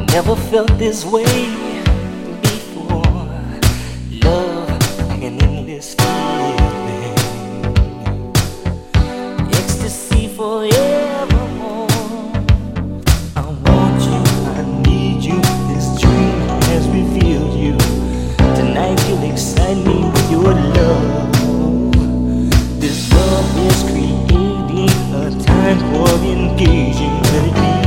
Never felt this way before. Love like an endless feeling, ecstasy forevermore. I want you, I need you. This dream has revealed you. Tonight you'll excite me with your love. This love is creating a time for engaging. Let it be.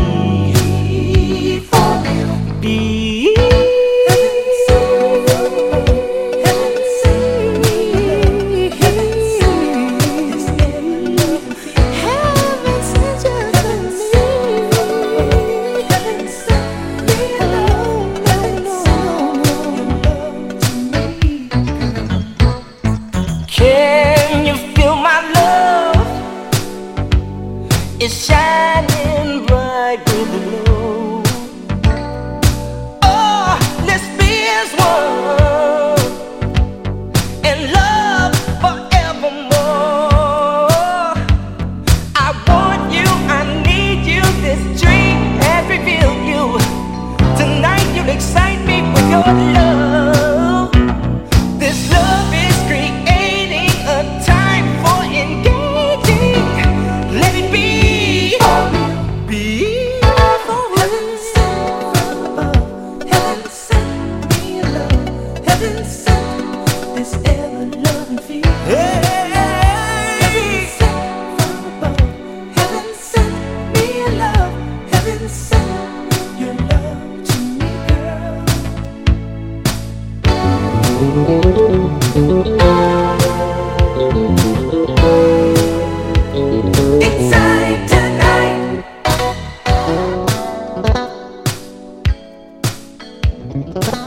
Can you feel my love? It's shining bright with the glow. Oh, let's be as one and love forevermore. I want you, I need you. This dream has revealed you. Tonight you'll excite me with your love. This love is creating a time for engaging. Let it be. Heaven sent from above. Heaven sent me a love. Heaven sent this ever-loving feeling. Heaven sent from above. Heaven sent me a love. Heaven sent your love to me, girl. Excite tonight.